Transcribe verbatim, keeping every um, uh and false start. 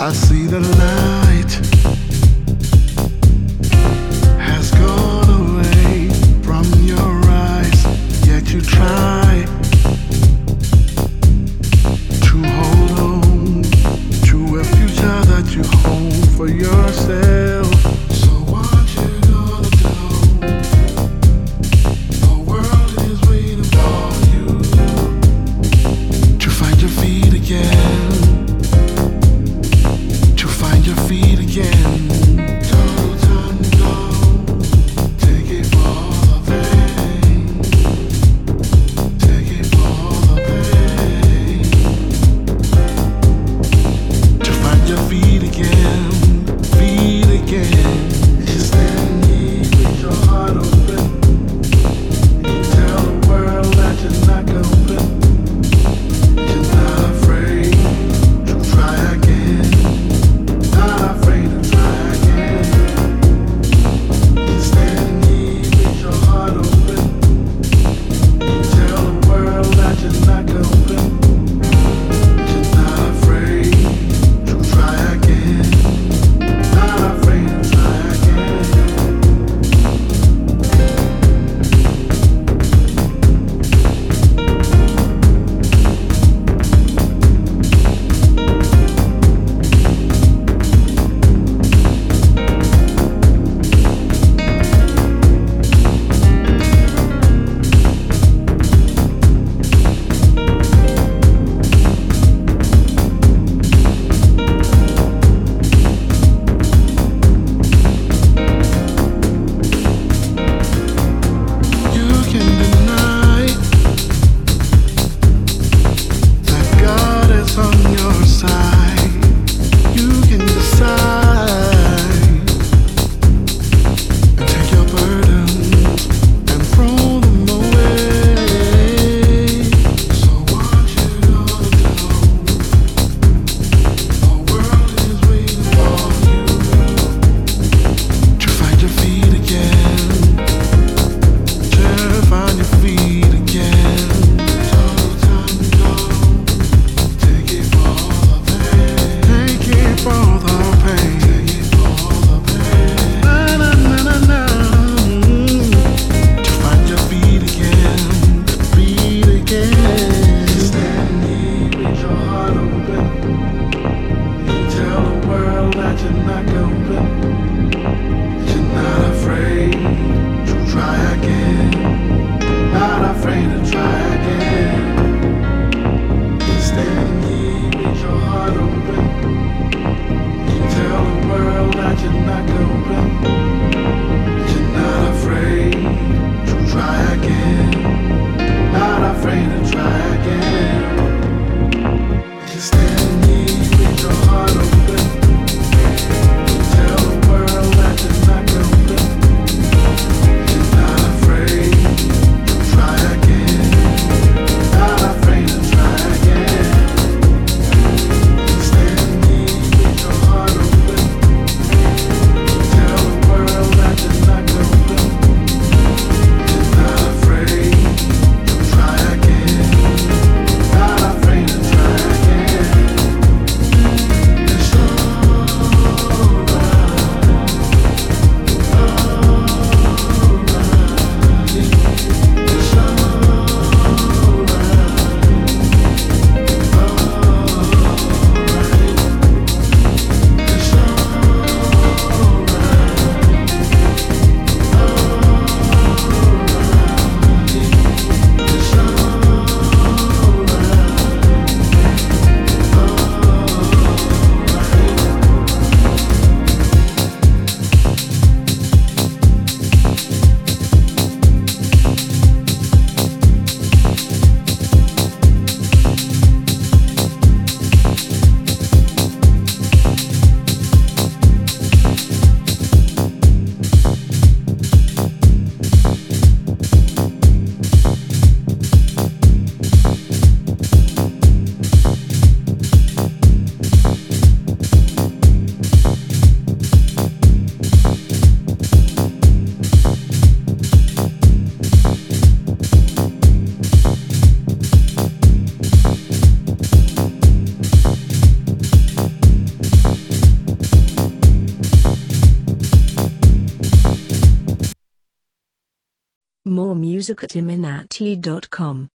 I see the light has gone away from your eyes, yet you try to hold on to a future that you hold for yourself. So what you gonna do? The world is waiting for you to find your feet again. To find your feet again. Don't time to go. Take it for the pain. Take it for the pain. To find your feet again. Feet again. You stand here with your heart open. You tell the world that you're not open. You're not afraid to try again. Not afraid to try again. You stand here with your heart open. You tell the world that you're not open. You're not afraid to try again. Not afraid to try again. You can deny that God is on your side. You can decide and take your burdens and throw them away. So what you gonna do? The world is waiting for you to find your feet again. To find your feet again. No time to go. Take it for the pain. Take it for the pain. Take it for the pain. Na na na na na. To find your feet again. Feet again. Stand here with your heart open. You tell the world that you're not open. You're not afraid to try again. Not afraid to try again. You stand here with your heart open. You tell the world that you're not open. You're not afraid to try again. Not afraid to try again. You stand here with your heart open. You tell the world that you're not open. You're not afraid to try again. Not afraid to try again. You stand here with your heart open. You tell the world that you're not open. You're not afraid to try again. Not afraid to try again. music at iminati dot com.